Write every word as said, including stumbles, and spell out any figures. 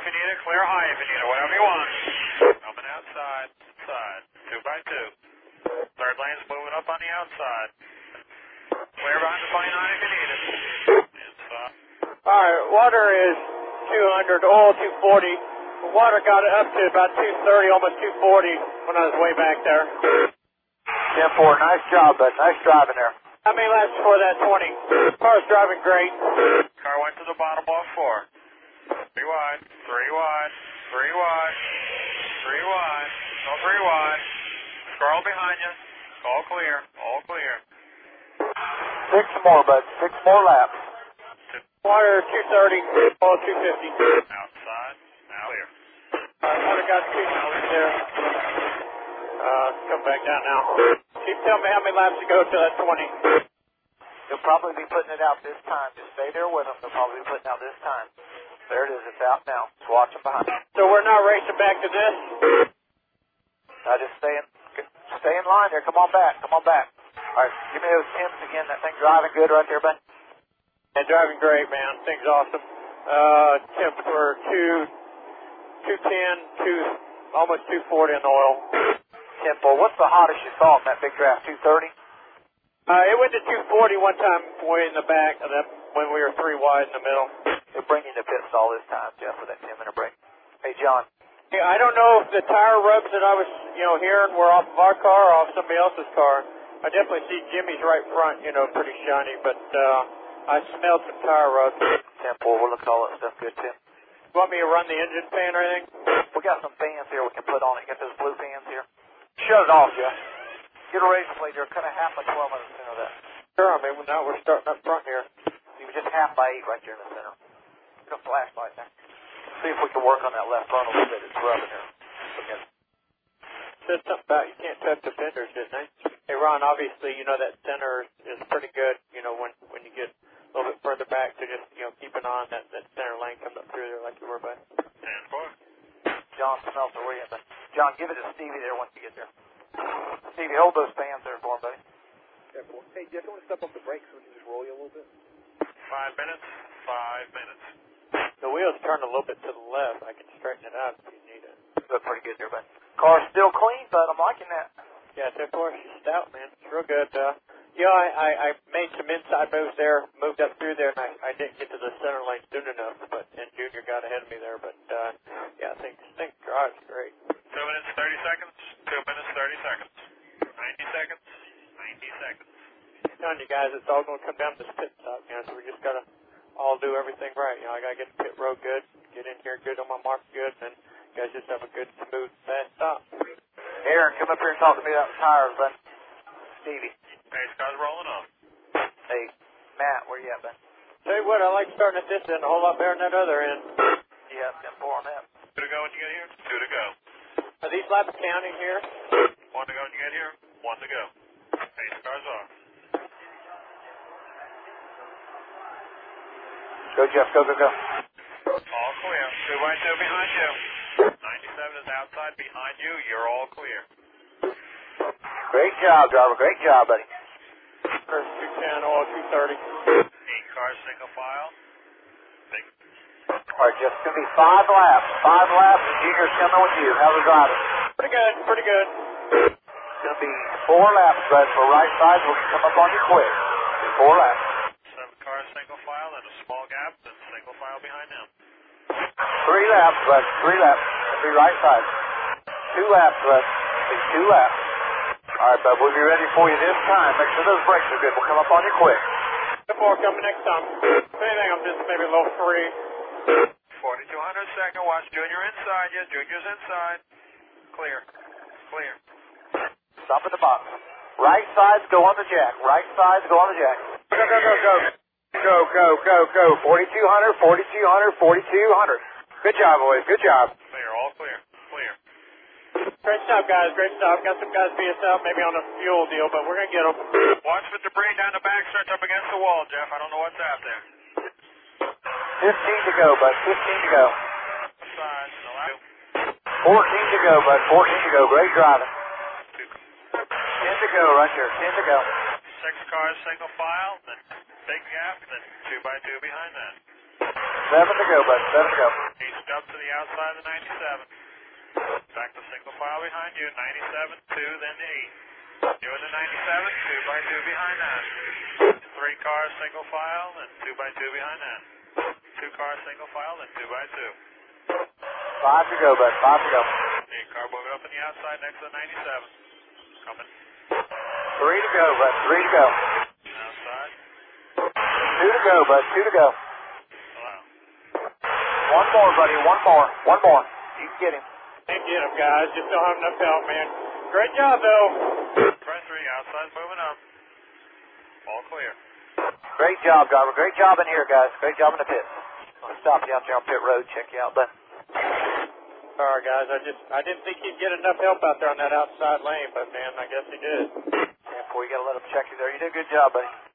if you need it, clear high if you need it, whatever you want. Coming outside, side, two by two. Third lane's moving up on the outside. Clear behind the twenty-nine if you need it. Inside. Alright, water is two hundred, oil two forty. The water got it up to about two thirty, almost two forty when I was way back there. ten four, nice job, bud. Nice driving there. How many laps before that? twenty. Car's driving great. Car went to the bottom off four. Three wide, three wide, three wide, three wide, no three wide. Squirrel behind you. All clear, all clear. Six more, bud. Six more laps. Water two thirty, oil two fifty. Outside, now clear. Uh, water got two there. Uh, come back down now. Keep telling me how many laps to go to that twenty. They'll probably be putting it out this time. Just stay there with them. They'll probably be putting it out this time. There it is. It's out now. Just watch them behind. So we're not racing back to this? Now just stay in, stay in line there. Come on back. Come on back. All right, give me those Tims again. That thing driving good right there, bud. Yeah, driving great, man. Thing's awesome. Uh, temps were two, two ten, two, almost two forty in oil. Tempo. What's the hottest you saw in that big draft? two thirty? Uh, it went to two forty one time way in the back, and then when we were three wide in the middle. They're bringing the pit stall this time, Jeff, with that ten minute break. Hey, John. Yeah, I don't know if the tire rubs that I was, you know, hearing were off of our car or off somebody else's car. I definitely see Jimmy's right front, you know, pretty shiny, but uh, I smelled some tire rubs. Tempo, we'll look at all that stuff good, Tim. You want me to run the engine fan or anything? We got some fans here we can put on it. Get those blue fans here. Shut it off, Jeff. Get a razor blade there. Cut a half by twelve in the center of that. Sure, I mean, now we're starting up front here. You were just half by eight right there in the center. Get a flashlight there. See if we can work on that left front a little bit. It's rubbing there. Okay. Said something about you can't touch the fenders, didn't they? Hey, Ron, obviously, you know, that center is pretty good, you know, when, when you get a little bit further back to just, you know, keep an eye on that, that center lane coming up through there like you were, bud. ten four. John smells the way in, but John, give it to Stevie there once you get there. Stevie, hold those fans there for him, buddy. Hey, Jeff, you want to step up the brakes so we can just roll you a little bit? Five minutes, five minutes. The wheels turn a little bit to the left. I can straighten it out if you need it. Look pretty good there, bud. Car's still clean, but I'm liking that. Yeah, ten four, she's stout, man. It's real good. Uh, yeah, I, I, I made some inside moves there, moved up through there, and I, I didn't get to the center lane soon enough, but and Junior got ahead of me there. But, uh, yeah, I think this thing drives great. Two minutes, thirty seconds. Two minutes, thirty seconds. Ninety seconds. Ninety seconds. I'm telling you guys, it's all going to come down to this pit stop, you know, so we just got to all do everything right. You know, I got to get the pit road good, get in here good on my mark good, and you guys just have a good, smooth, fast stop. Aaron, come up here and talk to me about the tires, bud. Stevie. Pace car's rolling on. Hey, Matt, where you at, bud? Tell you what, I like starting at this end a whole lot better than that other end. Yeah, ten four on that. Two to go when you get here. Two to go. Are these laps counting here? One to go when you get here. One to go. Pace car's off. Go, Jeff. Go, go, go. All clear. Two by two behind you. ninety-seven is outside behind you. You're all clear. Great job, driver. Great job, buddy. First two ten, oil two thirty. Eight cars, single file. Big. All right, Jeff. It's going to be five laps. Five laps, and Junior's coming with you. How's the driving? Pretty good, pretty good. It's going to be four laps, bud. For right side, we can come up on you quick. Do four laps. Seven cars, single file, and a small gap, then single file behind them. Three laps, bud. Three laps. It'll be right side. Two laps, bud. It'll be two laps. All right, bud. We'll be ready for you this time. Make sure those brakes are good. We'll come up on you quick. ten four coming next time. If anything, I'm just maybe a little free. forty-two hundred second. Watch Junior inside you. Junior's inside. Clear. Clear. Stop at the bottom. Right sides go on the jack. Right sides go on the jack. Go, go, go, go. Go, go, go, go. forty-two hundred, forty-two hundred, forty-two hundred. Good job, boys. Good job. Clear. All clear. Clear. Great stuff, guys. Great stuff. Got some guys beat us up maybe on a fuel deal, but we're going to get them. Watch for debris down the back stretch up against the wall, Jeff. I don't know what's out there. fifteen to go, bud. fifteen to go. Side. Allow. fourteen to go, bud. fourteen to go. Great driving. ten to go right there. ten to go. Six cars, single file, then big gap, then two by two behind that. seven to go, bud. seven to go. He's up to the outside. outside the ninety-seven. Back to single file behind you, ninety-seven, two, then the eight. You in the ninety-seven, two by two behind that. Three cars single file, and two by two behind that. Two cars single file, and two by two. Five to go, bud. Five to go. The car moving up on the outside next to the ninety-seven. Coming. Three to go, bud. Three to go. Outside. Two to go, bud. Two to go. Hello. One more, buddy. One more. One more. You can get him. Can't get him, guys. Just don't have enough help, man. Great job, though. Press three, outside moving up. All clear. Great job, driver. Great job in here, guys. Great job in the pit. I'll stop you out there on pit road. Check you out, bud. Sorry, guys. I just I didn't think he'd get enough help out there on that outside lane, but man, I guess he did. Yeah, boy, you gotta let him check you there. You did a good job, buddy.